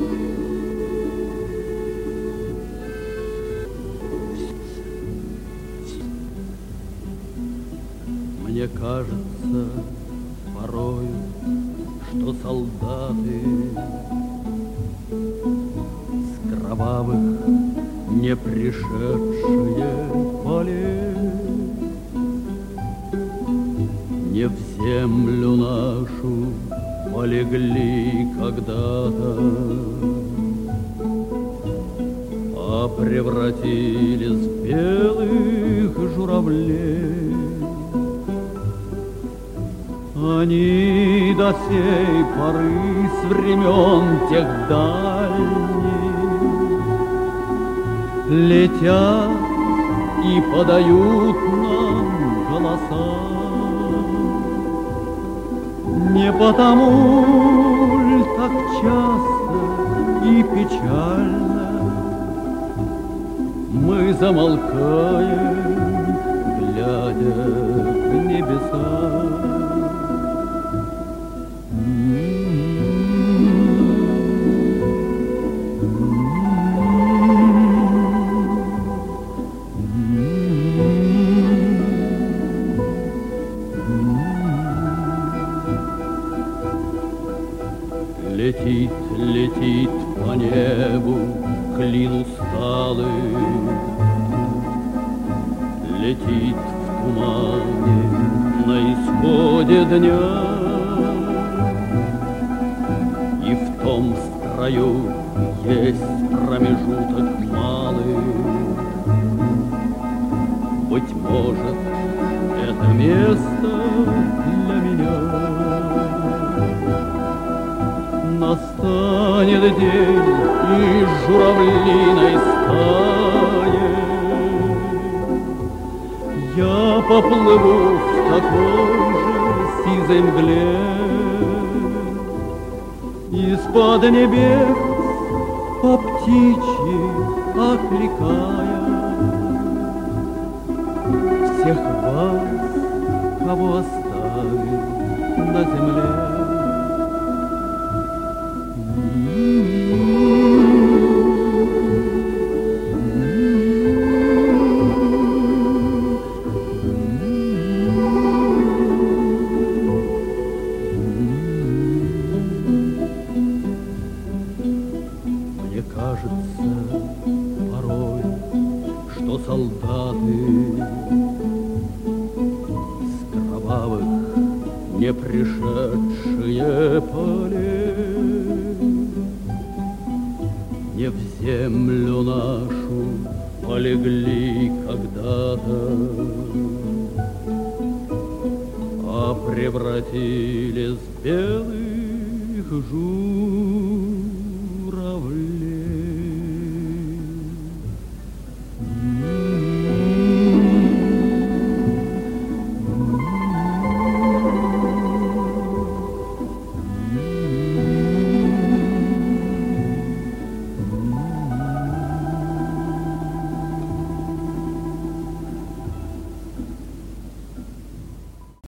Мне кажется порою, что солдаты с кровавых не пришедшие полей не в землю нашу полегли когда-то, а превратились в белых журавлей. Они до сей поры с времен тех дальних летят и подают нам голоса. Не потому ль так часто и печально мы замолкаем, глядя в небеса. Летит, летит по небу клин усталый, летит в тумане на исходе дня, и в том строю есть промежуток малый. Быть может, это место для меня. Настанет день, и журавлиной стае я поплыву в такой же сизой мгле, из-под небес по птичьи окликая всех вас, кого оставил на земле. Мне кажется порой, что солдаты с кровавых не пришедшие полей не в землю нашу полегли когда-то, а превратились в белых журавлей.